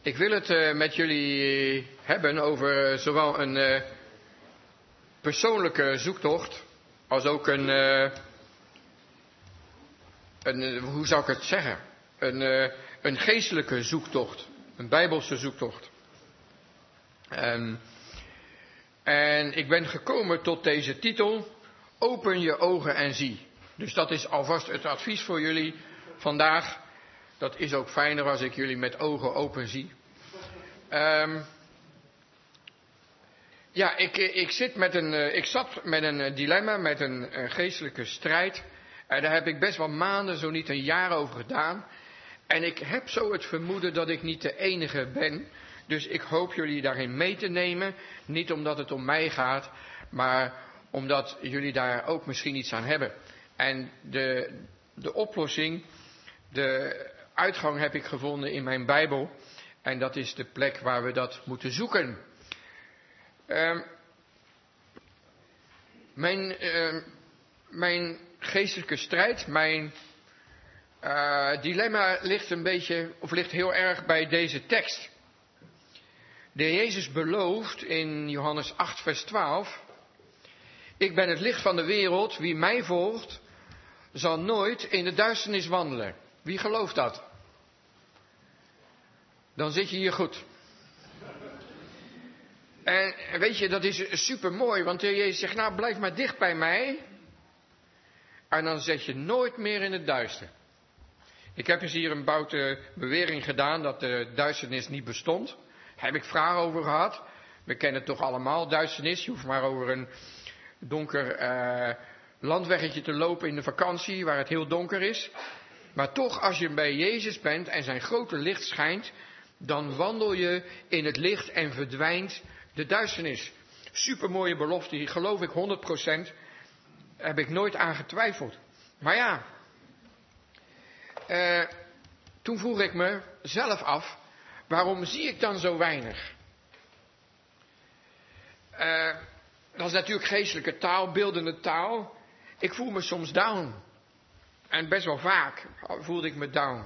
Ik wil het met jullie hebben over zowel een persoonlijke zoektocht als ook hoe zou ik het zeggen? Een geestelijke zoektocht, een bijbelse zoektocht. En ik ben gekomen tot deze titel, open je ogen en zie. Dus dat is alvast het advies voor jullie vandaag. Dat is ook fijner als ik jullie met ogen open zie. Ik zat met een dilemma, met een geestelijke strijd. En daar heb ik best wel maanden, zo niet een jaar over gedaan. En ik heb zo het vermoeden dat ik niet de enige ben. Dus ik hoop jullie daarin mee te nemen. Niet omdat het om mij gaat, maar omdat jullie daar ook misschien iets aan hebben. En de oplossing, de uitgang heb ik gevonden in mijn Bijbel. En dat is de plek waar we dat moeten zoeken. Mijn geestelijke strijd, mijn dilemma ligt heel erg bij deze tekst. De Heer Jezus belooft in Johannes 8 vers 12... Ik ben het licht van de wereld, wie mij volgt, zal nooit in de duisternis wandelen. Wie gelooft dat? Dan zit je hier goed. En weet je, dat is super mooi, want de Heer Jezus zegt, nou blijf maar dicht bij mij. En dan zet je nooit meer in het duister. Ik heb eens hier een boute bewering gedaan dat de duisternis niet bestond. Daar heb ik vragen over gehad. We kennen het toch allemaal, duisternis. Je hoeft maar over een donker landweggetje te lopen in de vakantie waar het heel donker is. Maar toch, als je bij Jezus bent en zijn grote licht schijnt, dan wandel je in het licht en verdwijnt de duisternis. Supermooie belofte, die geloof ik 100%. Heb ik nooit aan getwijfeld. Maar ja, toen vroeg ik me zelf af, waarom zie ik dan zo weinig? Dat is natuurlijk geestelijke taal, beeldende taal. Ik voel me soms down. En best wel vaak voelde ik me down.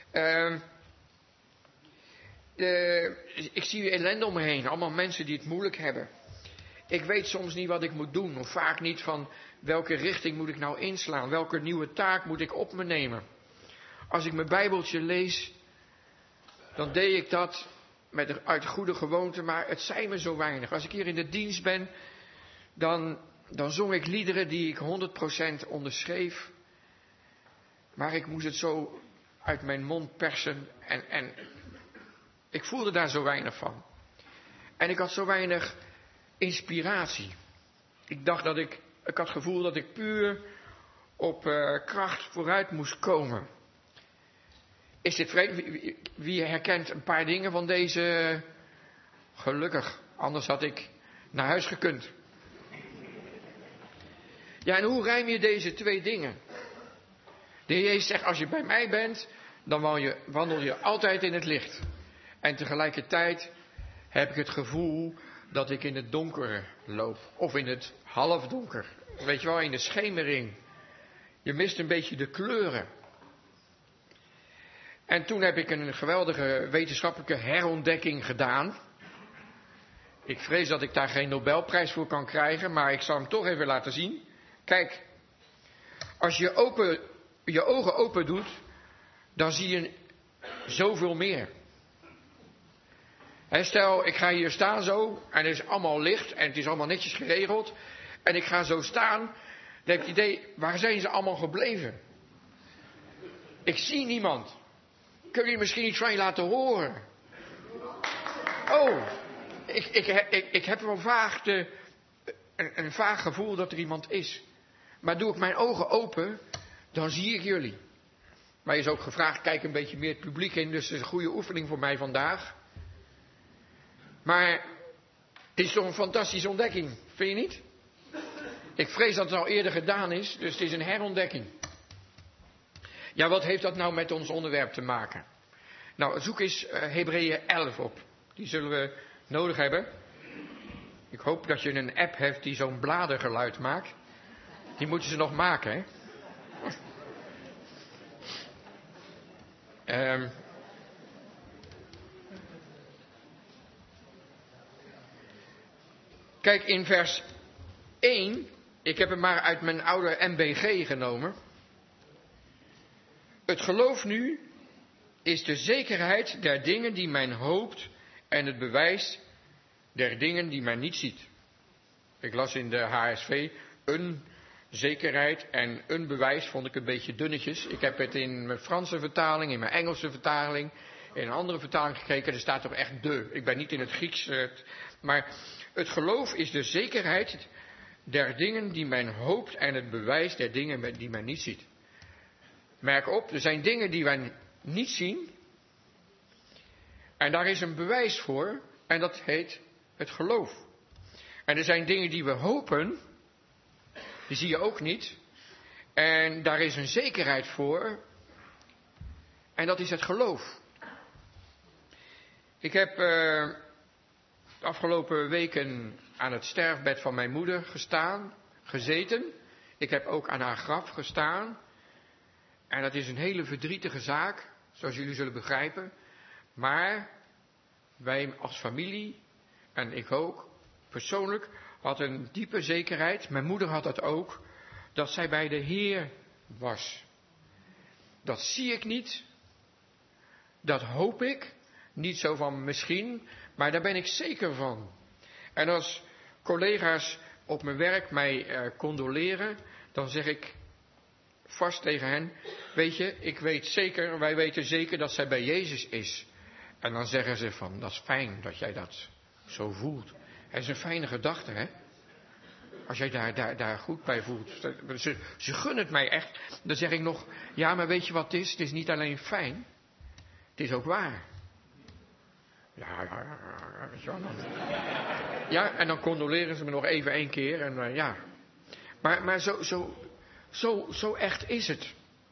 Ik zie ellende om me heen. Allemaal mensen die het moeilijk hebben. Ik weet soms niet wat ik moet doen. Of vaak niet van welke richting moet ik nou inslaan. Welke nieuwe taak moet ik op me nemen. Als ik mijn Bijbeltje lees, dan deed ik dat uit goede gewoonte. Maar het zei me zo weinig. Als ik hier in de dienst ben, dan zong ik liederen die ik 100% onderschreef. Maar ik moest het zo uit mijn mond persen. En ik voelde daar zo weinig van. En ik had zo weinig inspiratie. Ik had het gevoel dat ik puur op kracht vooruit moest komen. Is dit vreemd? Wie herkent een paar dingen van deze? Gelukkig, anders had ik naar huis gekund. Ja, en hoe rijm je deze twee dingen? De Heer Jezus zegt, als je bij mij bent, dan wandel je altijd in het licht. En tegelijkertijd heb ik het gevoel dat ik in het donker loop. Of in het halfdonker. Weet je wel, in de schemering. Je mist een beetje de kleuren. En toen heb ik een geweldige wetenschappelijke herontdekking gedaan. Ik vrees dat ik daar geen Nobelprijs voor kan krijgen, maar ik zal hem toch even laten zien. Kijk, als je je ogen open doet, dan zie je zoveel meer. Stel, ik ga hier staan zo, en er is allemaal licht, en het is allemaal netjes geregeld. En ik ga zo staan, dan heb ik het idee, waar zijn ze allemaal gebleven? Ik zie niemand. Kun je misschien iets van je laten horen? Oh, ik heb wel een vaag gevoel dat er iemand is. Maar doe ik mijn ogen open, dan zie ik jullie. Maar je is ook gevraagd, kijk een beetje meer het publiek in, dus het is een goede oefening voor mij vandaag. Maar het is toch een fantastische ontdekking, vind je niet? Ik vrees dat het al eerder gedaan is, dus het is een herontdekking. Ja, wat heeft dat nou met ons onderwerp te maken? Nou, zoek eens Hebreeën 11 op. Die zullen we nodig hebben. Ik hoop dat je een app hebt die zo'n bladergeluid maakt. Die moeten ze nog maken, hè? Kijk, in vers 1, ik heb hem maar uit mijn oude MBG genomen. Het geloof nu is de zekerheid der dingen die men hoopt en het bewijs der dingen die men niet ziet. Ik las in de HSV een zekerheid en een bewijs, vond ik een beetje dunnetjes. Ik heb het in mijn Franse vertaling, in mijn Engelse vertaling, in een andere vertaling gekeken. Er staat toch echt de. Ik ben niet in het Grieks, maar het geloof is de zekerheid der dingen die men hoopt en het bewijs der dingen die men niet ziet. Merk op, er zijn dingen die wij niet zien en daar is een bewijs voor en dat heet het geloof. En er zijn dingen die we hopen, die zie je ook niet en daar is een zekerheid voor en dat is het geloof. Ik heb de afgelopen weken aan het sterfbed van mijn moeder gezeten. Ik heb ook aan haar graf gestaan. En dat is een hele verdrietige zaak, zoals jullie zullen begrijpen. Maar wij als familie, en ik ook persoonlijk, hadden een diepe zekerheid. Mijn moeder had dat ook, dat zij bij de Heer was. Dat zie ik niet. Dat hoop ik. Niet zo van misschien, maar daar ben ik zeker van. En als collega's op mijn werk mij condoleren, dan zeg ik vast tegen hen, weet je, wij weten zeker dat zij bij Jezus is. En dan zeggen ze van, dat is fijn dat jij dat zo voelt. Het is een fijne gedachte, hè. Als jij daar goed bij voelt. Ze gunnen het mij echt. Dan zeg ik nog, ja, maar weet je wat het is? Het is niet alleen fijn, het is ook waar. Ja, en dan condoleren ze me nog even 1 keer. En ja. Maar zo echt is het.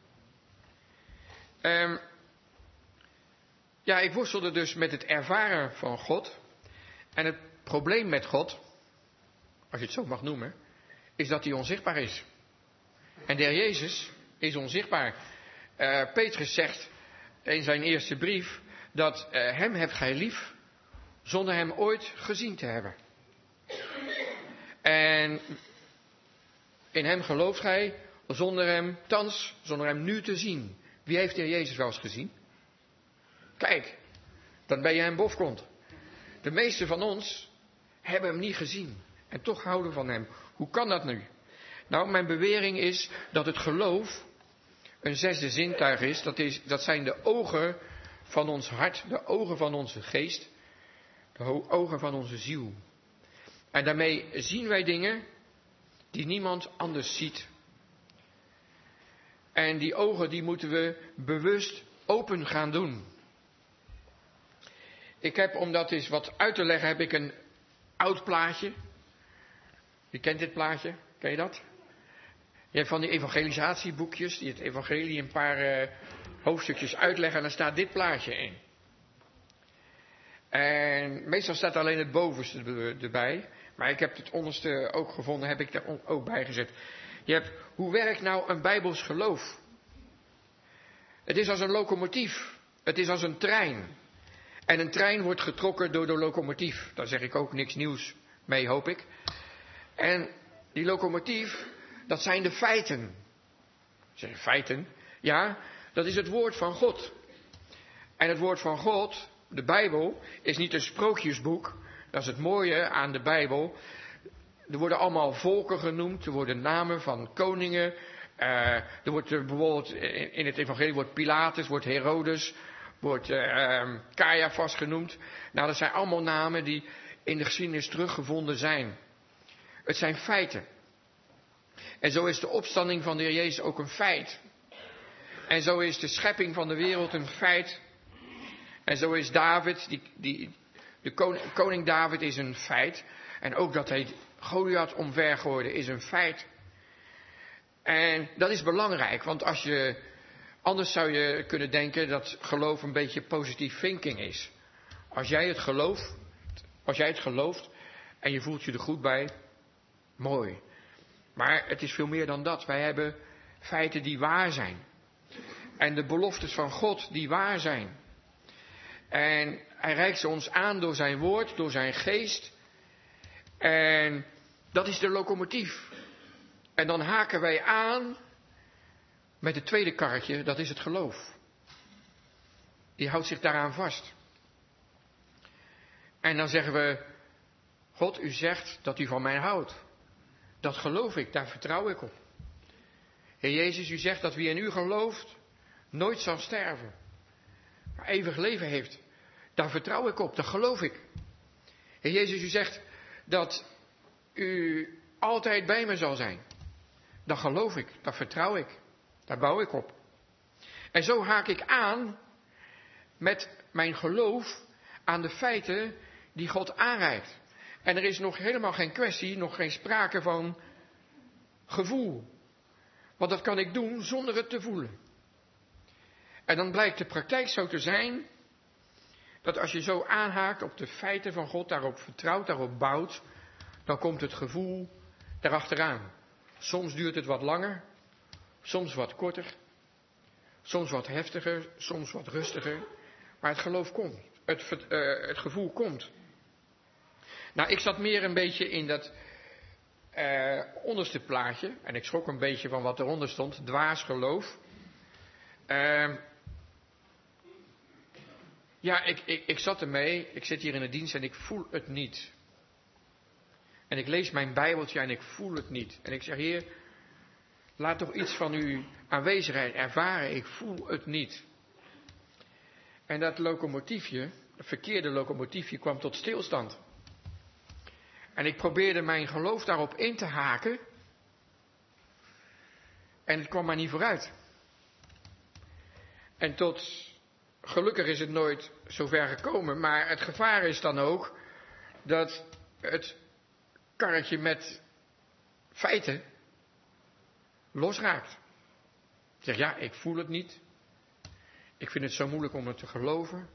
Ja, ik worstelde dus met het ervaren van God. En het probleem met God, als je het zo mag noemen, is dat hij onzichtbaar is. En de Heer Jezus is onzichtbaar. Petrus zegt in zijn eerste brief dat hem hebt gij lief zonder hem ooit gezien te hebben. En in hem gelooft gij zonder hem nu te zien. Wie heeft de Heer Jezus wel eens gezien? Kijk, dan ben je hem bofkont. De meesten van ons hebben hem niet gezien. En toch houden van hem. Hoe kan dat nu? Nou, mijn bewering is dat het geloof een 6e zintuig is. Dat zijn de ogen van ons hart, de ogen van onze geest, de ogen van onze ziel. En daarmee zien wij dingen die niemand anders ziet. En die ogen die moeten we bewust open gaan doen. Ik heb, om dat eens wat uit te leggen, heb ik een oud plaatje. Je kent dit plaatje, ken je dat? Je hebt van die evangelisatieboekjes, die het evangelie een paar hoofdstukjes uitleggen en dan staat dit plaatje in. En meestal staat alleen het bovenste erbij, maar ik heb het onderste ook gevonden, heb ik daar ook bij gezet. Je hebt, hoe werkt nou een bijbels geloof? Het is als een locomotief, het is als een trein. En een trein wordt getrokken door de locomotief. Daar zeg ik ook niks nieuws mee, hoop ik. En die locomotief, dat zijn de feiten. Zeg feiten? Ja, dat is het woord van God. En het woord van God, de Bijbel, is niet een sprookjesboek. Dat is het mooie aan de Bijbel. Er worden allemaal volken genoemd, er worden namen van koningen. Er wordt bijvoorbeeld in het evangelie wordt Pilatus, wordt Herodes, wordt Caiaphas genoemd. Nou, dat zijn allemaal namen die in de geschiedenis teruggevonden zijn. Het zijn feiten. En zo is de opstanding van de Heer Jezus ook een feit. En zo is de schepping van de wereld een feit. En zo is David, koning David is een feit. En ook dat hij Goliath omvergooide is een feit. En dat is belangrijk, want anders zou je kunnen denken dat geloof een beetje positief thinking is. Als jij het gelooft en je voelt je er goed bij, mooi. Maar het is veel meer dan dat. Wij hebben feiten die waar zijn. En de beloftes van God die waar zijn. En hij reikt ze ons aan door zijn woord, door zijn geest. En dat is de locomotief. En dan haken wij aan met het tweede karretje, dat is het geloof. Die houdt zich daaraan vast. En dan zeggen we, God, u zegt dat u van mij houdt. Dat geloof ik, daar vertrouw ik op. Heer Jezus, u zegt dat wie in u gelooft, nooit zal sterven. Maar eeuwig leven heeft. Daar vertrouw ik op, dat geloof ik. Heer Jezus, u zegt dat u altijd bij me zal zijn. Dat geloof ik, dat vertrouw ik. Daar bouw ik op. En zo haak ik aan met mijn geloof aan de feiten die God aanreikt. En er is nog helemaal geen kwestie, nog geen sprake van gevoel. Want dat kan ik doen zonder het te voelen. En dan blijkt de praktijk zo te zijn, dat als je zo aanhaakt op de feiten van God, daarop vertrouwt, daarop bouwt, dan komt het gevoel erachteraan. Soms duurt het wat langer, soms wat korter, soms wat heftiger, soms wat rustiger. Maar het geloof komt, het gevoel komt. Nou, ik zat meer een beetje in dat onderste plaatje. En ik schrok een beetje van wat eronder stond. Dwaas geloof. Ja, ik zat ermee. Ik zit hier in de dienst en ik voel het niet. En ik lees mijn Bijbeltje en ik voel het niet. En ik zeg, Heer, laat toch iets van uw aanwezigheid ervaren. Ik voel het niet. En dat locomotiefje, het verkeerde locomotiefje, kwam tot stilstand. En ik probeerde mijn geloof daarop in te haken. En het kwam maar niet vooruit. En gelukkig is het nooit zo ver gekomen. Maar het gevaar is dan ook dat het karretje met feiten losraakt. Ik zeg, ja, ik voel het niet. Ik vind het zo moeilijk om het te geloven.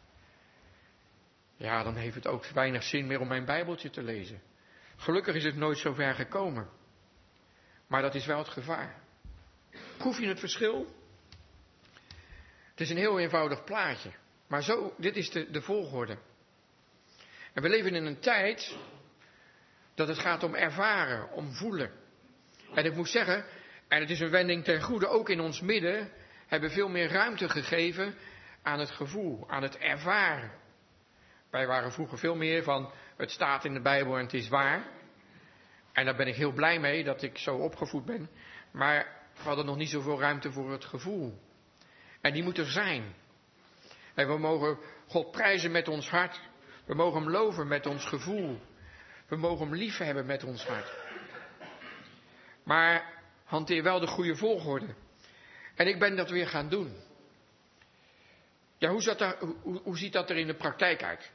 Ja, dan heeft het ook weinig zin meer om mijn Bijbeltje te lezen. Gelukkig is het nooit zo ver gekomen. Maar dat is wel het gevaar. Proef je het verschil? Het is een heel eenvoudig plaatje. Maar zo, dit is de volgorde. En we leven in een tijd dat het gaat om ervaren, om voelen. En ik moet zeggen, en het is een wending ten goede, ook in ons midden hebben veel meer ruimte gegeven aan het gevoel, aan het ervaren. Wij waren vroeger veel meer van, het staat in de Bijbel en het is waar. En daar ben ik heel blij mee dat ik zo opgevoed ben. Maar we hadden nog niet zoveel ruimte voor het gevoel. En die moet er zijn. En we mogen God prijzen met ons hart. We mogen hem loven met ons gevoel. We mogen hem liefhebben met ons hart. Maar hanteer wel de goede volgorde. En ik ben dat weer gaan doen. Ja, hoe ziet dat er in de praktijk uit?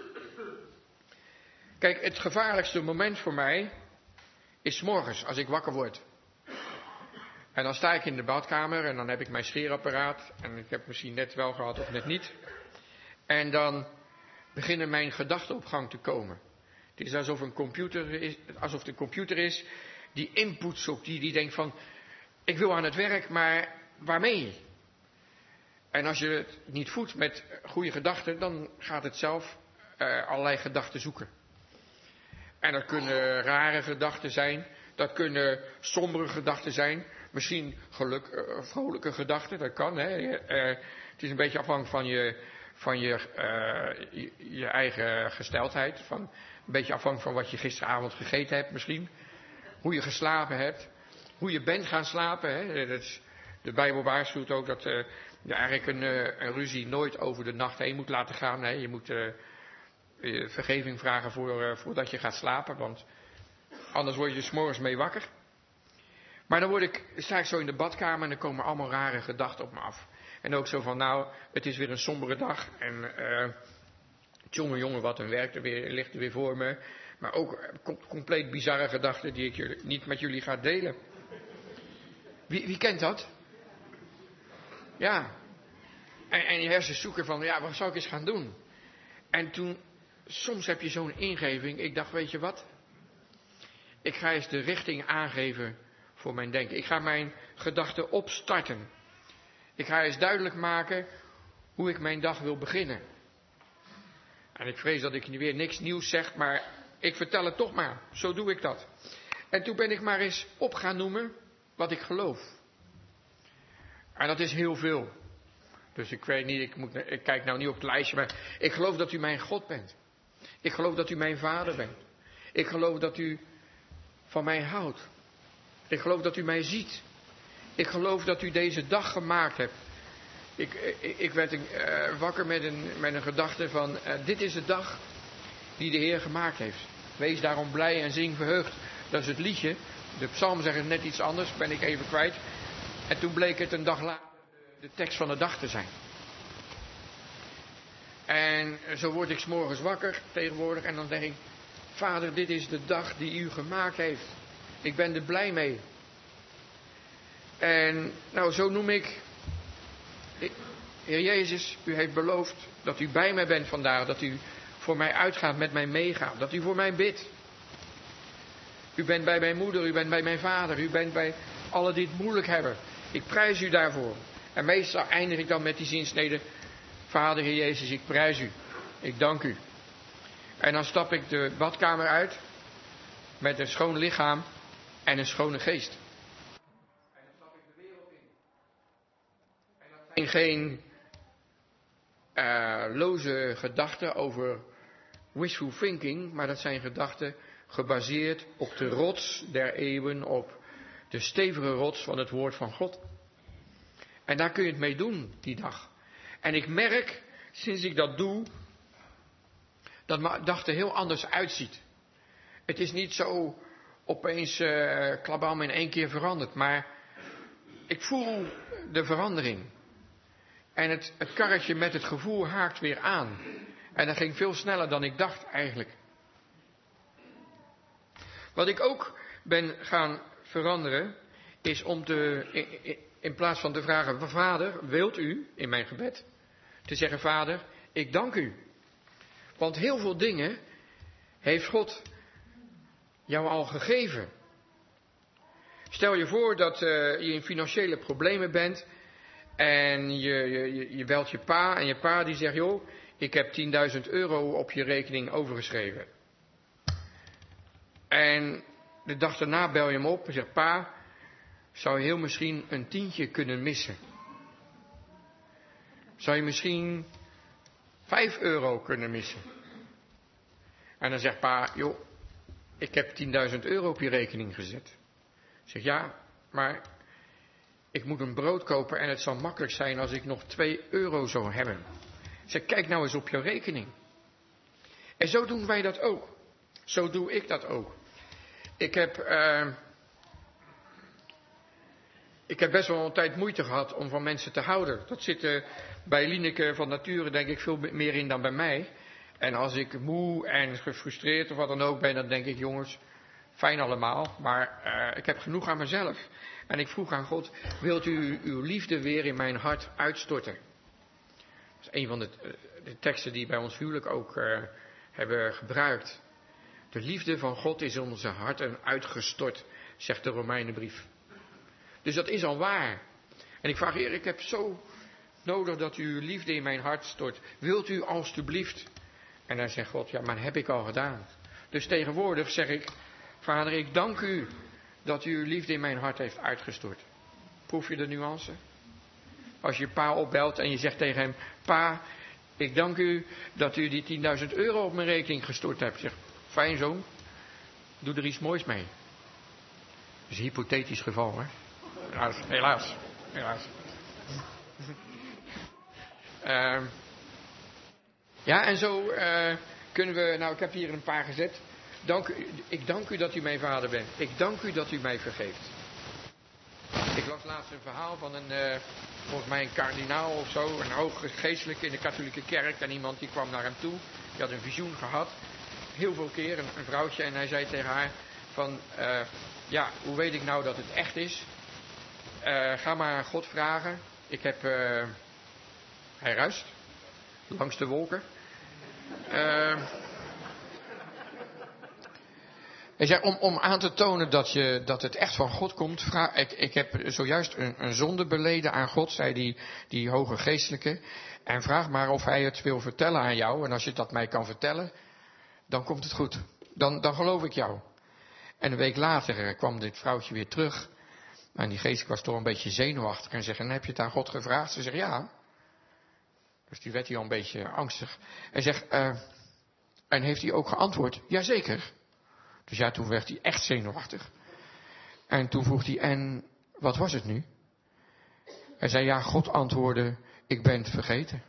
Kijk, het gevaarlijkste moment voor mij is 's morgens als ik wakker word. En dan sta ik in de badkamer en dan heb ik mijn scheerapparaat. En ik heb misschien net wel gehad of net niet. En dan beginnen mijn gedachten op gang te komen. Het is alsof de computer is die input zoekt. Die denkt van, ik wil aan het werk, maar waarmee? En als je het niet voedt met goede gedachten, dan gaat het zelf allerlei gedachten zoeken. En dat kunnen rare gedachten zijn. Dat kunnen sombere gedachten zijn. Misschien vrolijke gedachten, dat kan. Hè. Het is een beetje afhankelijk van je eigen gesteldheid. Een beetje afhankelijk van wat je gisteravond gegeten hebt misschien. Hoe je geslapen hebt. Hoe je bent gaan slapen. Hè. De Bijbel waarschuwt ook dat je eigenlijk een ruzie nooit over de nacht heen moet laten gaan. Hè. Je moet vergeving vragen voordat je gaat slapen. Want anders word je 's morgens mee wakker. Maar dan sta ik zo in de badkamer en dan komen allemaal rare gedachten op me af. En ook zo van, nou, het is weer een sombere dag. En jongen, wat een werk ligt er weer voor me. Maar ook compleet bizarre gedachten die ik niet met jullie ga delen. Wie kent dat? Ja. En je hersens zoeken van, ja, wat zou ik eens gaan doen? En toen, soms heb je zo'n ingeving. Ik dacht, weet je wat? Ik ga eens de richting aangeven voor mijn denken. Ik ga mijn gedachten opstarten. Ik ga eens duidelijk maken hoe ik mijn dag wil beginnen. En ik vrees dat ik weer niks nieuws zeg, maar ik vertel het toch maar. Zo doe ik dat. En toen ben ik maar eens op gaan noemen wat ik geloof. En dat is heel veel. Dus ik weet niet, ik kijk nou niet op het lijstje, maar ik geloof dat u mijn God bent. Ik geloof dat u mijn vader bent. Ik geloof dat u van mij houdt. Ik geloof dat u mij ziet. Ik geloof dat u deze dag gemaakt hebt. Ik werd wakker met een gedachte van, dit is de dag die de Heer gemaakt heeft. Wees daarom blij en zing verheugd. Dat is het liedje. De psalm zegt net iets anders, ben ik even kwijt. En toen bleek het een dag later de tekst van de dag te zijn. En zo word ik 's morgens wakker tegenwoordig en dan denk ik, Vader, dit is de dag die u gemaakt heeft. Ik ben er blij mee. En nou, zo noem ik, Heer Jezus, u heeft beloofd dat u bij mij bent vandaag, dat u voor mij uitgaat, met mij meegaat, dat u voor mij bidt. U bent bij mijn moeder, u bent bij mijn vader, u bent bij allen die het moeilijk hebben. Ik prijs u daarvoor. En meestal eindig ik dan met die zinsnede, Vader, Heer Jezus, ik prijs u. Ik dank u. En dan stap ik de badkamer uit met een schoon lichaam en een schone geest. En dan stap ik de wereld in. En dat zijn geen loze gedachten over wishful thinking, maar dat zijn gedachten gebaseerd op de rots der eeuwen, op de stevige rots van het woord van God. En daar kun je het mee doen, die dag. En ik merk, sinds ik dat doe, dat mijn dag er heel anders uitziet. Het is niet zo opeens klabam in 1 keer veranderd, maar ik voel de verandering. En het karretje met het gevoel haakt weer aan. En dat ging veel sneller dan ik dacht eigenlijk. Wat ik ook ben gaan veranderen, is om in plaats van te vragen, Vader, wilt u, in mijn gebed, te zeggen, Vader, ik dank u. Want heel veel dingen heeft God jou al gegeven. Stel je voor dat je in financiële problemen bent en je belt je pa en je pa die zegt, joh, ik heb 10.000 euro op je rekening overgeschreven. En de dag daarna bel je hem op en zegt, pa, zou je heel misschien een tientje kunnen missen? Zou je misschien 5 euro kunnen missen? En dan zegt pa, joh, ik heb 10.000 euro op je rekening gezet. Ik zeg, ja, maar ik moet een brood kopen en het zal makkelijk zijn als ik nog 2 euro zou hebben. Ik zeg, kijk nou eens op je rekening. En zo doen wij dat ook. Zo doe ik dat ook. Ik heb best wel een tijd moeite gehad om van mensen te houden. Dat zit bij Lineke van nature denk ik veel meer in dan bij mij. En als ik moe en gefrustreerd of wat dan ook ben, dan denk ik, jongens, fijn allemaal. Maar ik heb genoeg aan mezelf. En ik vroeg aan God, wilt u uw liefde weer in mijn hart uitstorten? Dat is een van de teksten die bij ons huwelijk ook hebben gebruikt. De liefde van God is in onze harten uitgestort, zegt de Romeinenbrief. Dus dat is al waar. En ik vraag, Heer, ik heb zo nodig dat u uw liefde in mijn hart stort. Wilt u alstublieft? En dan zegt God, ja, maar dat heb ik al gedaan. Dus tegenwoordig zeg ik, Vader, ik dank u dat u uw liefde in mijn hart heeft uitgestort. Proef je de nuance? Als je pa opbelt en je zegt tegen hem, pa, ik dank u dat u die 10.000 euro op mijn rekening gestort hebt. Zeg, fijn zoon, doe er iets moois mee. Dat is een hypothetisch geval, hè? Helaas. Ja, en zo kunnen we, nou ik heb hier een paar gezet. Ik dank u dat u mijn vader bent. Ik dank u dat u mij vergeeft. Ik las laatst een verhaal van volgens mij een kardinaal of zo, een hoge geestelijke in de katholieke kerk. En iemand die kwam naar hem toe, die had een visioen gehad. Heel veel keer, een vrouwtje. En hij zei tegen haar van, ja, hoe weet ik nou dat het echt is? Ga maar aan God vragen. Hij ruist langs de wolken. Hij zei, om aan te tonen dat het echt van God komt, ik heb zojuist een zonde beleden aan God, zei die hoge geestelijke. En vraag maar of hij het wil vertellen aan jou. En als je dat mij kan vertellen, dan komt het goed. dan geloof ik jou. En een week later kwam dit vrouwtje weer terug. En die geest was toch een beetje zenuwachtig. En zegt, en heb je het aan God gevraagd? Ze zegt, ja. Dus die werd hier al een beetje angstig. En zegt, en heeft hij ook geantwoord? Jazeker. Dus ja, toen werd hij echt zenuwachtig. En toen vroeg hij, en wat was het nu? Hij zei, ja, God antwoordde, ik ben het vergeten.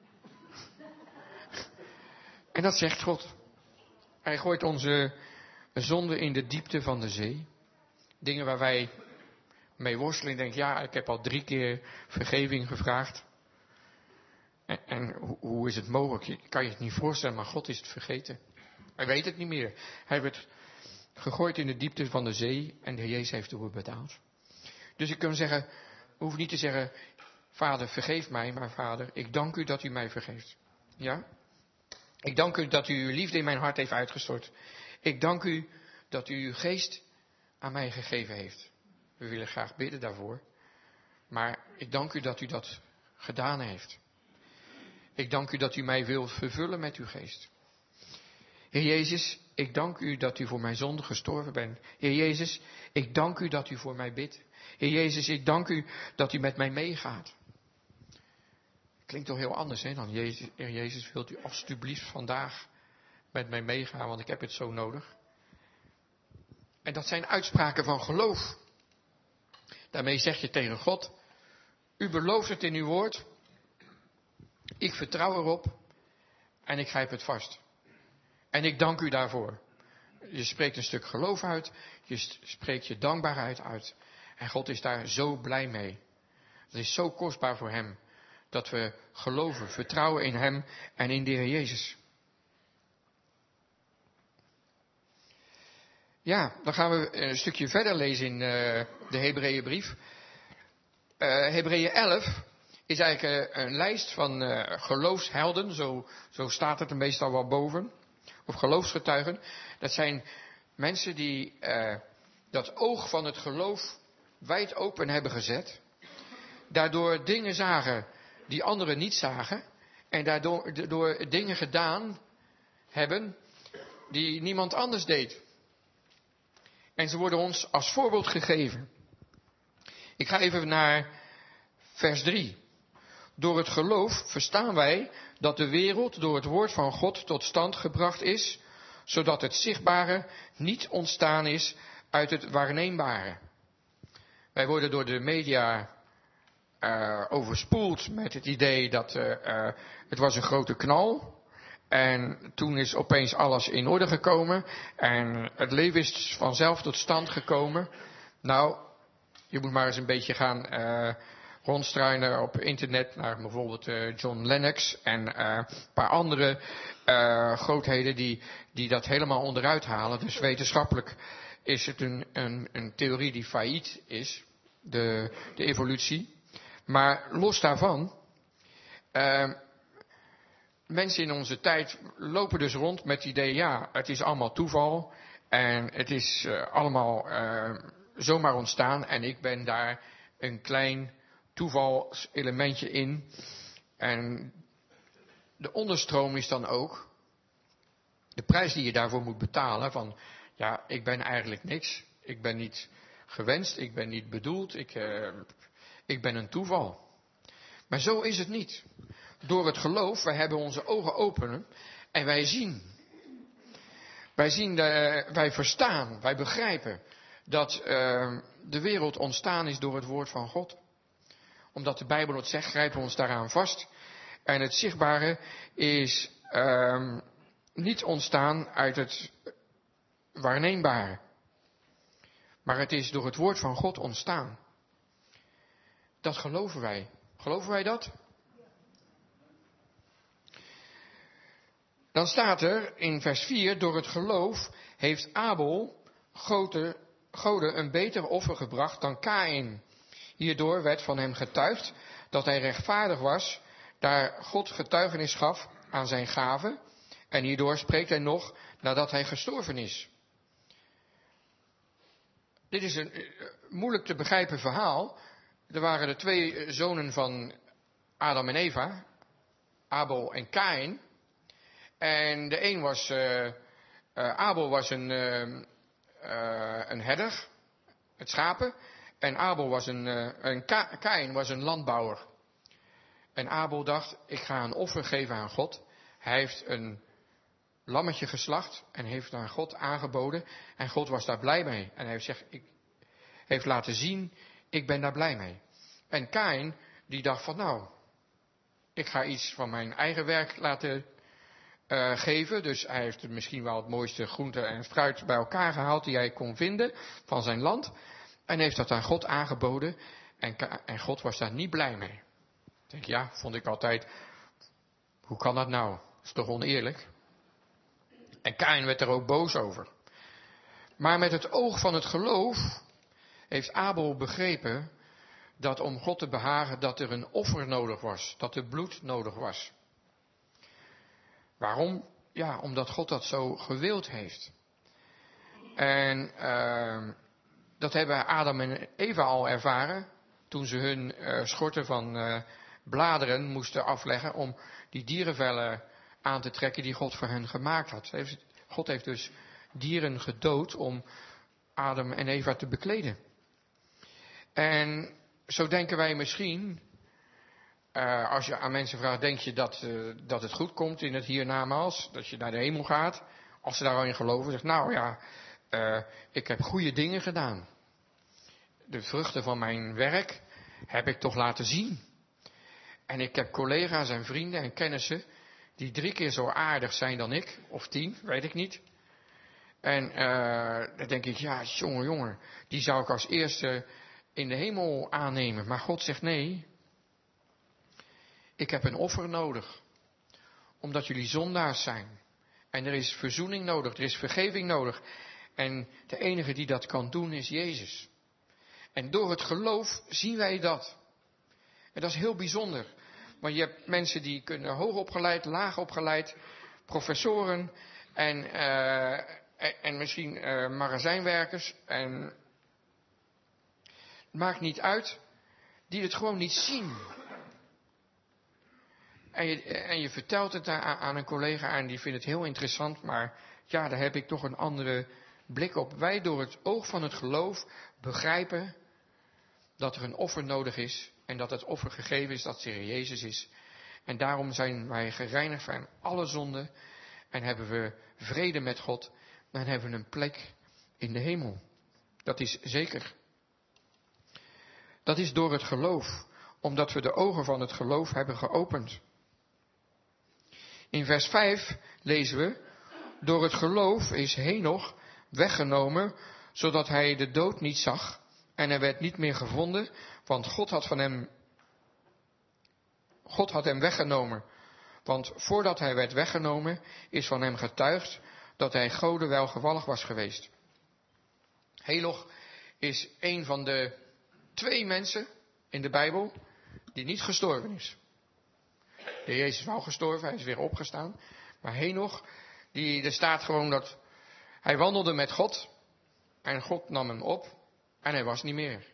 En dat zegt God. Hij gooit onze zonde in de diepte van de zee. Dingen waar wij mee worstelen en denken, ja, ik heb al 3 keer vergeving gevraagd. En hoe is het mogelijk? Je kan je het niet voorstellen, maar God is het vergeten. Hij weet het niet meer. Hij werd gegooid in de diepte van de zee en de Heer Jezus heeft ervoor betaald. Dus ik kan zeggen, hoef niet te zeggen, Vader, vergeef mij, maar Vader, ik dank u dat u mij vergeeft. Ja? Ik dank u dat u uw liefde in mijn hart heeft uitgestort. Ik dank u dat u uw geest aan mij gegeven heeft. We willen graag bidden daarvoor. Maar ik dank u dat u dat gedaan heeft. Ik dank u dat u mij wilt vervullen met uw geest. Heer Jezus, ik dank u dat u voor mijn zonde gestorven bent. Heer Jezus, ik dank u dat u voor mij bidt. Heer Jezus, ik dank u dat u met mij meegaat. Klinkt toch heel anders, hè? Dan Jezus, Heer Jezus, wilt u alstublieft vandaag met mij meegaan, want ik heb het zo nodig. En dat zijn uitspraken van geloof. Daarmee zeg je tegen God, u belooft het in uw woord. Ik vertrouw erop en ik grijp het vast. En ik dank u daarvoor. Je spreekt een stuk geloof uit, je spreekt je dankbaarheid uit. En God is daar zo blij mee. Het is zo kostbaar voor hem dat we geloven, vertrouwen in hem en in de Heer Jezus. Ja, dan gaan we een stukje verder lezen in de Hebreeënbrief. Hebreeën 11 is eigenlijk een lijst van geloofshelden, zo staat het er meestal wel boven. Of geloofsgetuigen. Dat zijn mensen die dat oog van het geloof wijd open hebben gezet. Daardoor dingen zagen die anderen niet zagen. En daardoor dingen gedaan hebben die niemand anders deed. En ze worden ons als voorbeeld gegeven. Ik ga even naar vers 3. Door het geloof verstaan wij dat de wereld door het woord van God tot stand gebracht is, zodat het zichtbare niet ontstaan is uit het waarneembare. Wij worden door de media overspoeld met het idee dat het was een grote knal. En toen is opeens alles in orde gekomen en het leven is vanzelf tot stand gekomen. Nou, je moet maar eens een beetje gaan rondstruinen op internet naar bijvoorbeeld John Lennox en een paar andere grootheden die dat helemaal onderuit halen. Dus wetenschappelijk is het een theorie die failliet is, de evolutie. Maar los daarvan, mensen in onze tijd lopen dus rond met het idee, ja, het is allemaal toeval en het is allemaal zomaar ontstaan en ik ben daar een klein toevalselementje in. En de onderstroom is dan ook de prijs die je daarvoor moet betalen van, ja, ik ben eigenlijk niks, ik ben niet gewenst, ik ben niet bedoeld, ik ben een toeval. Maar zo is het niet. Door het geloof, wij hebben onze ogen openen en wij zien. Wij verstaan, wij begrijpen dat de wereld ontstaan is door het woord van God. Omdat de Bijbel het zegt, grijpen we ons daaraan vast. En het zichtbare is niet ontstaan uit het waarneembare. Maar het is door het woord van God ontstaan. Dat geloven wij. Geloven wij dat? Dan staat er in vers 4, door het geloof heeft Abel Gode een beter offer gebracht dan Kaïn. Hierdoor werd van hem getuigd dat hij rechtvaardig was, daar God getuigenis gaf aan zijn gave. En hierdoor spreekt hij nog nadat hij gestorven is. Dit is een moeilijk te begrijpen verhaal. Er waren de 2 zonen van Adam en Eva, Abel en Kaïn. En de een was Abel was een herder, het schapen. En Abel was Kaïn was een landbouwer. En Abel dacht, ik ga een offer geven aan God. Hij heeft een lammetje geslacht en heeft aan God aangeboden. En God was daar blij mee. En hij heeft laten zien, ik ben daar blij mee. En Kaïn, die dacht van nou, ik ga iets van mijn eigen werk laten geven. Dus hij heeft misschien wel het mooiste groente en fruit bij elkaar gehaald die hij kon vinden van zijn land. En heeft dat aan God aangeboden. En God was daar niet blij mee. Ik denk, ja, vond ik altijd, hoe kan dat nou? Dat is toch oneerlijk? En Kaïn werd er ook boos over. Maar met het oog van het geloof heeft Abel begrepen dat om God te behagen dat er een offer nodig was. Dat er bloed nodig was. Waarom? Ja, omdat God dat zo gewild heeft. En dat hebben Adam en Eva al ervaren toen ze hun schorten van bladeren moesten afleggen om die dierenvellen aan te trekken die God voor hen gemaakt had. God heeft dus dieren gedood om Adam en Eva te bekleden. En zo denken wij misschien, als je aan mensen vraagt, denk je dat het goed komt in het hiernamaals, dat je naar de hemel gaat? Als ze daar al in geloven, zegt nou ja, ik heb goede dingen gedaan. De vruchten van mijn werk heb ik toch laten zien. En ik heb collega's en vrienden en kennissen die 3 keer zo aardig zijn dan ik, of 10, weet ik niet. En dan denk ik, ja, jongen, die zou ik als eerste in de hemel aannemen. Maar God zegt nee, ik heb een offer nodig. Omdat jullie zondaars zijn. En er is verzoening nodig, er is vergeving nodig. En de enige die dat kan doen is Jezus. En door het geloof zien wij dat. En dat is heel bijzonder. Want je hebt mensen die kunnen hoog opgeleid, laag opgeleid, professoren en misschien magazijnwerkers. En het maakt niet uit, die het gewoon niet zien. En je vertelt het aan een collega en die vindt het heel interessant, maar ja, daar heb ik toch een andere blik op. Wij door het oog van het geloof begrijpen dat er een offer nodig is en dat het offer gegeven is, dat de Heer Jezus is. En daarom zijn wij gereinigd van alle zonden en hebben we vrede met God. Dan hebben we een plek in de hemel. Dat is zeker. Dat is door het geloof, omdat we de ogen van het geloof hebben geopend. In vers 5 lezen we, door het geloof is Henoch weggenomen, zodat hij de dood niet zag. En hij werd niet meer gevonden, want God had hem weggenomen. Want voordat hij werd weggenomen, is van hem getuigd dat hij Gode welgevallig was geweest. Henoch is een van de 2 mensen in de Bijbel die niet gestorven is. De Jezus is wel gestorven, hij is weer opgestaan. Maar Henoch, er staat gewoon dat hij wandelde met God en God nam hem op en hij was niet meer.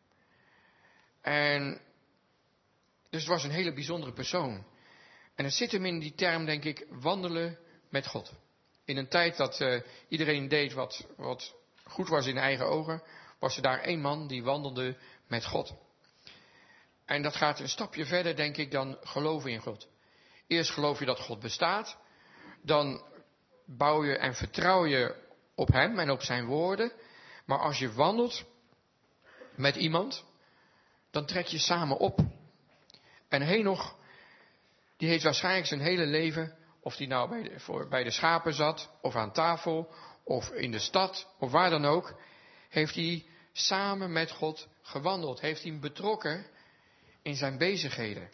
En dus het was een hele bijzondere persoon. En het zit hem in die term, denk ik, wandelen met God. In een tijd dat iedereen deed wat goed was in eigen ogen, was er daar 1 man die wandelde met God. En dat gaat een stapje verder, denk ik, dan geloven in God. Eerst geloof je dat God bestaat. Dan bouw je en vertrouw je op hem en op zijn woorden. Maar als je wandelt met iemand, dan trek je samen op. En Henoch, die heeft waarschijnlijk zijn hele leven, of die nou bij de schapen zat, of aan tafel, of in de stad, of waar dan ook, heeft hij samen met God gewandeld. Heeft hij hem betrokken in zijn bezigheden.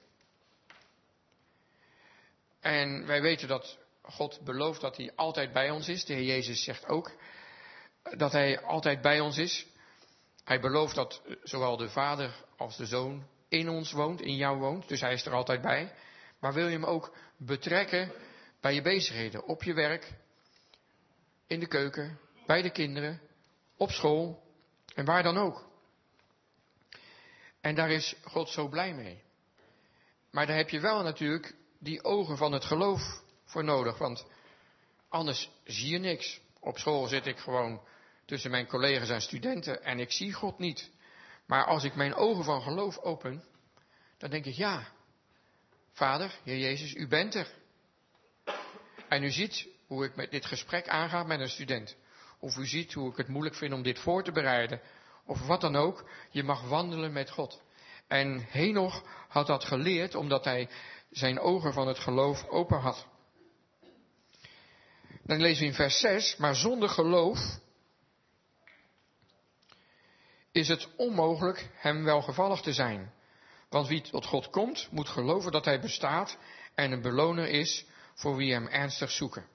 En wij weten dat God belooft dat hij altijd bij ons is. De Heer Jezus zegt ook dat hij altijd bij ons is. Hij belooft dat zowel de Vader als de Zoon in ons woont, in jou woont. Dus hij is er altijd bij. Maar wil je hem ook betrekken bij je bezigheden, op je werk, in de keuken, bij de kinderen, op school en waar dan ook. En daar is God zo blij mee. Maar daar heb je wel natuurlijk die ogen van het geloof voor nodig. Want anders zie je niks. Op school zit ik gewoon tussen mijn collega's en studenten en ik zie God niet. Maar als ik mijn ogen van geloof open, dan denk ik, ja, Vader, Heer Jezus, u bent er. En u ziet hoe ik met dit gesprek aanga met een student. Of u ziet hoe ik het moeilijk vind om dit voor te bereiden. Of wat dan ook, je mag wandelen met God. En Henoch had dat geleerd omdat hij zijn ogen van het geloof open had. Dan lezen we in vers 6, maar zonder geloof is het onmogelijk hem welgevallig te zijn. Want wie tot God komt, moet geloven dat hij bestaat en een beloner is voor wie hem ernstig zoeken.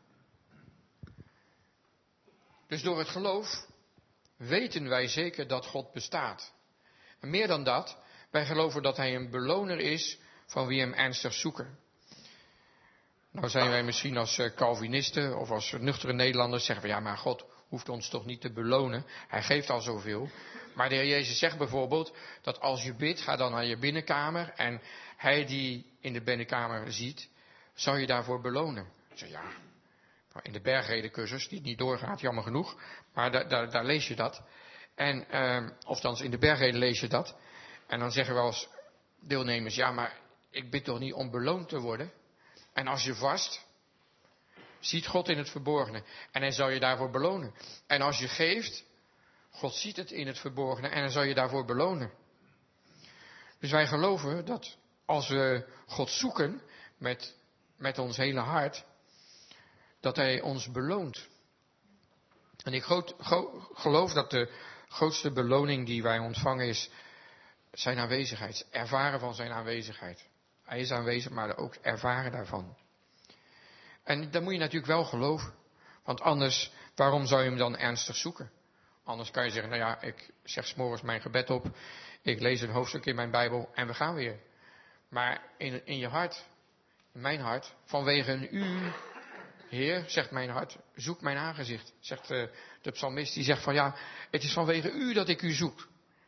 Dus door het geloof weten wij zeker dat God bestaat. En meer dan dat, wij geloven dat hij een beloner is van wie hem ernstig zoeken. Nou zijn wij misschien als Calvinisten of als nuchtere Nederlanders zeggen we, ja, maar God hoeft ons toch niet te belonen. Hij geeft al zoveel. Maar de Heer Jezus zegt bijvoorbeeld dat als je bidt, ga dan naar je binnenkamer en hij die in de binnenkamer ziet, zal je daarvoor belonen. Ik zeg, ja, in de bergredencursus, die niet doorgaat, jammer genoeg, maar daar lees je dat. En, ofthans in de bergreden lees je dat. En dan zeggen we als deelnemers, ja, maar ik bid toch niet om beloond te worden. En als je vast, ziet God in het verborgene en hij zal je daarvoor belonen. En als je geeft, God ziet het in het verborgene en hij zal je daarvoor belonen. Dus wij geloven dat als we God zoeken met ons hele hart, dat hij ons beloont. En ik geloof dat de grootste beloning die wij ontvangen is zijn aanwezigheid. Ervaren van zijn aanwezigheid. Hij is aanwezig, maar ook ervaren daarvan. En dan moet je natuurlijk wel geloven. Want anders, waarom zou je hem dan ernstig zoeken? Anders kan je zeggen, nou ja, ik zeg 's morgens mijn gebed op. Ik lees een hoofdstuk in mijn Bijbel en we gaan weer. Maar in je hart, in mijn hart, vanwege een u, Heer, zegt mijn hart, zoek mijn aangezicht. Zegt de psalmist, die zegt van ja, het is vanwege u dat ik u zoek.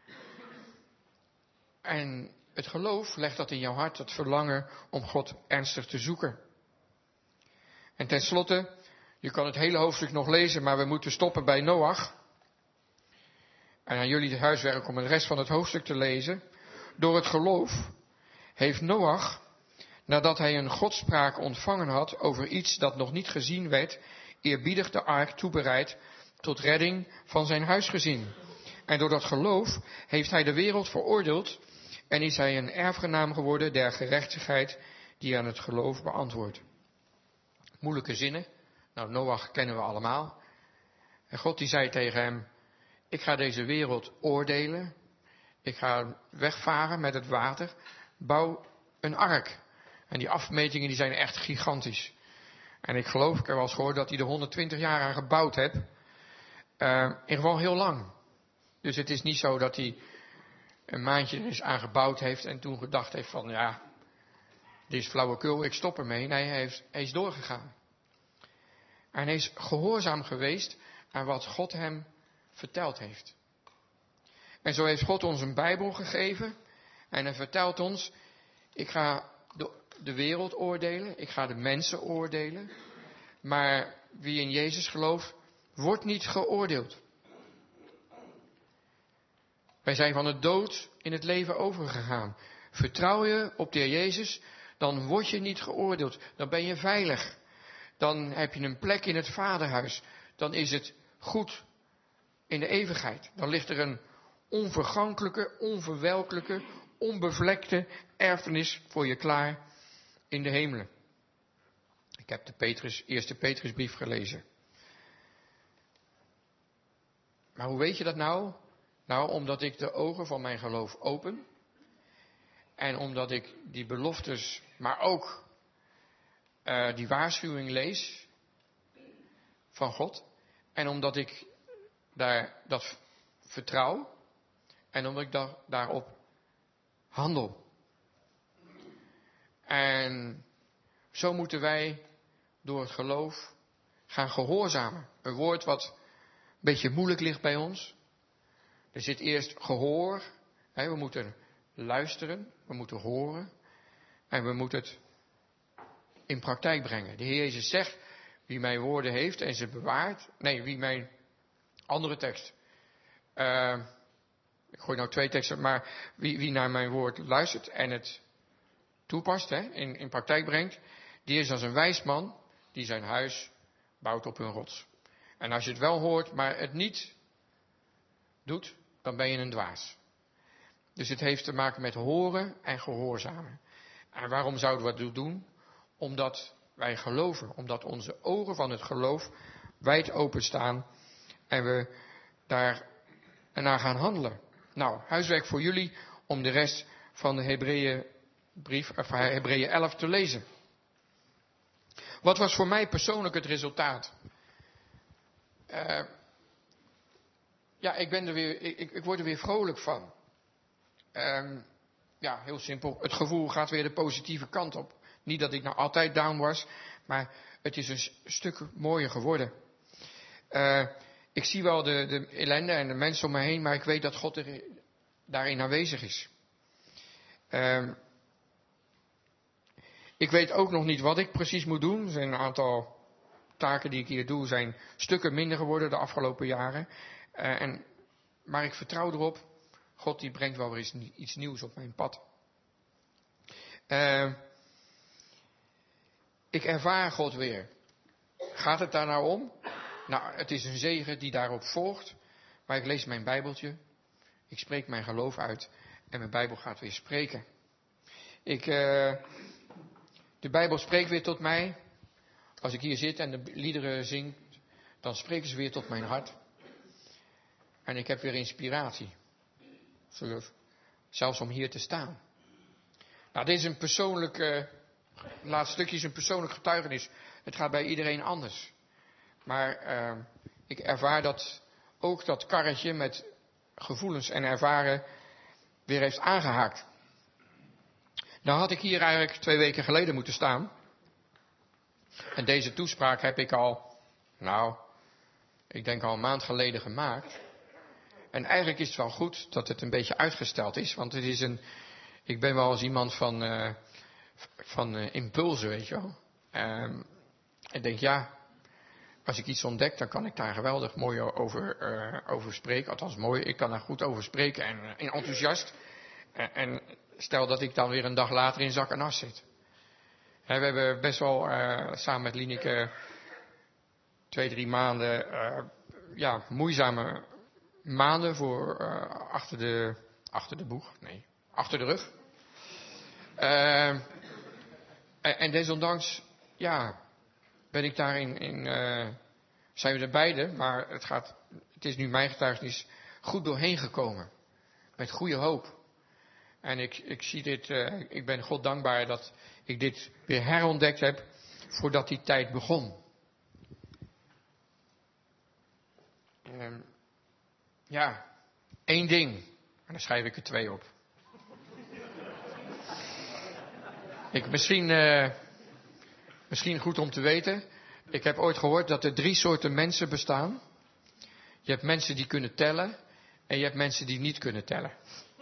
En het geloof legt dat in jouw hart, het verlangen om God ernstig te zoeken. En tenslotte, je kan het hele hoofdstuk nog lezen, maar we moeten stoppen bij Noach. En aan jullie het huiswerk om de rest van het hoofdstuk te lezen. Door het geloof heeft Noach, nadat hij een godspraak ontvangen had over iets dat nog niet gezien werd, eerbiedig de ark toebereid tot redding van zijn huisgezin. En door dat geloof heeft hij de wereld veroordeeld en is hij een erfgenaam geworden der gerechtigheid die aan het geloof beantwoordt. Moeilijke zinnen. Nou, Noach kennen we allemaal. En God die zei tegen hem, ik ga deze wereld oordelen. Ik ga wegvaren met het water. Bouw een ark. En die afmetingen die zijn echt gigantisch. En ik geloof, ik heb wel eens gehoord dat hij er 120 jaar aan gebouwd heeft. In ieder geval heel lang. Dus het is niet zo dat hij een maandje er eens aan gebouwd heeft en toen gedacht heeft van ja, dit is flauwekul, ik stop ermee. Nee, hij is doorgegaan. En hij is gehoorzaam geweest aan wat God hem verteld heeft. En zo heeft God ons een Bijbel gegeven en hij vertelt ons, ik ga de wereld oordelen, ik ga de mensen oordelen, maar wie in Jezus gelooft, wordt niet geoordeeld. Wij zijn van de dood in het leven overgegaan. Vertrouw je op de Heer Jezus, dan word je niet geoordeeld. Dan ben je veilig. Dan heb je een plek in het Vaderhuis. Dan is het goed in de eeuwigheid. Dan ligt er een onvergankelijke, onverwelkelijke, onbevlekte erfenis voor je klaar in de hemelen. Ik heb de eerste Petrusbrief gelezen. Maar hoe weet je dat nou? Nou, omdat ik de ogen van mijn geloof open. En omdat ik die beloftes, maar ook die waarschuwing lees van God. En omdat ik dat vertrouw. En omdat ik daarop handel. En zo moeten wij door het geloof gaan gehoorzamen. Een woord wat een beetje moeilijk ligt bij ons. Er zit eerst gehoor. We moeten luisteren. We moeten horen. En we moeten het in praktijk brengen. De Heer Jezus zegt, Wie mijn woorden heeft en ze bewaart. Nee, wie mijn... Andere tekst. Ik gooi nou 2 teksten, maar wie naar mijn woord luistert en het toepast, in praktijk brengt, die is als een wijs man die zijn huis bouwt op een rots. En als je het wel hoort, maar het niet doet, dan ben je een dwaas. Dus het heeft te maken met horen en gehoorzamen. En waarom zouden we dat doen? Omdat wij geloven, omdat onze ogen van het geloof wijd openstaan en we daar naar gaan handelen. Nou, huiswerk voor jullie om de rest van de Hebreeën 11 te lezen. Wat was voor mij persoonlijk het resultaat? Ik word er weer vrolijk van. Heel simpel. Het gevoel gaat weer de positieve kant op. Niet dat ik nou altijd down was, maar het is een stuk mooier geworden. Ik zie wel de ellende en de mensen om me heen, maar ik weet dat God daarin aanwezig is. Ik weet ook nog niet wat ik precies moet doen. Er zijn een aantal taken die ik hier doe, zijn stukken minder geworden de afgelopen jaren. Maar ik vertrouw erop, God die brengt wel weer eens iets nieuws op mijn pad. Ik ervaar God weer. Gaat het daar nou om? Nou, het is een zegen die daarop volgt. Maar ik lees mijn Bijbeltje. Ik spreek mijn geloof uit. En mijn Bijbel gaat weer spreken. De Bijbel spreekt weer tot mij. Als ik hier zit en de liederen zing, dan spreken ze weer tot mijn hart. En ik heb weer inspiratie. Zelfs om hier te staan. Nou, dit is een persoonlijk, het laatste stukje is een persoonlijk getuigenis. Het gaat bij iedereen anders. Maar ik ervaar dat ook dat karretje met gevoelens en ervaren weer heeft aangehaakt. Nou had ik hier eigenlijk 2 weken geleden moeten staan. En deze toespraak heb ik al een maand geleden gemaakt. En eigenlijk is het wel goed dat het een beetje uitgesteld is. Want ik ben wel eens iemand van impulsen, weet je wel. Ik denk, als ik iets ontdek, dan kan ik daar geweldig mooi over spreken. Althans mooi, ik kan daar goed over spreken en enthousiast. En stel dat ik dan weer een dag later in zak en as zit. We hebben best wel samen met Lieneke 2-3 maanden moeizame maanden voor achter de boeg. Nee, achter de rug. En desondanks, ben ik daarin zijn we er beide, maar het is nu mijn getuigenis, goed doorheen gekomen. Met goede hoop. En ik zie dit, ik ben God dankbaar dat ik dit weer herontdekt heb voordat die tijd begon. Één ding. En dan schrijf ik er 2 op. Misschien goed om te weten. Ik heb ooit gehoord dat er 3 soorten mensen bestaan. Je hebt mensen die kunnen tellen. En je hebt mensen die niet kunnen tellen.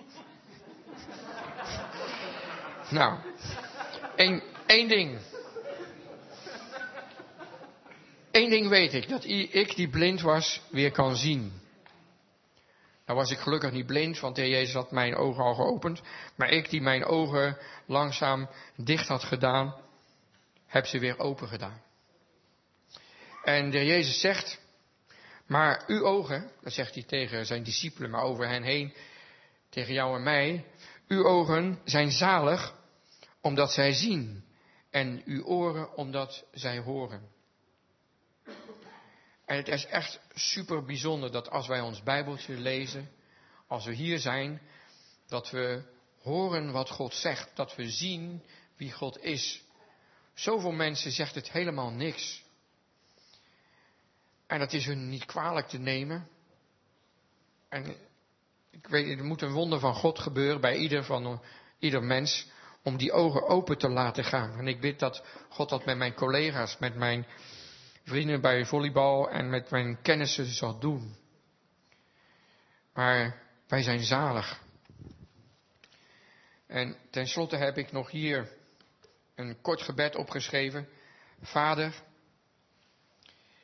Nou, één ding. Eén ding weet ik. Dat ik die blind was weer kan zien. Nou was ik gelukkig niet blind, want de Heer Jezus had mijn ogen al geopend. Maar ik die mijn ogen langzaam dicht had gedaan, heb ze weer open gedaan. En de Heer Jezus zegt, maar uw ogen, dat zegt hij tegen zijn discipelen, maar over hen heen, tegen jou en mij. Uw ogen zijn zalig, omdat zij zien. En uw oren, omdat zij horen. En het is echt super bijzonder dat als wij ons Bijbeltje lezen, als we hier zijn, dat we horen wat God zegt. Dat we zien wie God is. Zoveel mensen zegt het helemaal niks. En dat is hun niet kwalijk te nemen. En ik weet, er moet een wonder van God gebeuren bij ieder mens, om die ogen open te laten gaan. En ik bid dat God dat met mijn collega's, met mijn vrienden bij volleybal en met mijn kennissen zal doen. Maar wij zijn zalig. En tenslotte heb ik nog hier een kort gebed opgeschreven. Vader,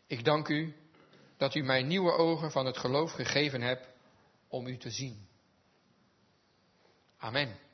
Ik dank u dat u mij nieuwe ogen van het geloof gegeven hebt om u te zien. Amen.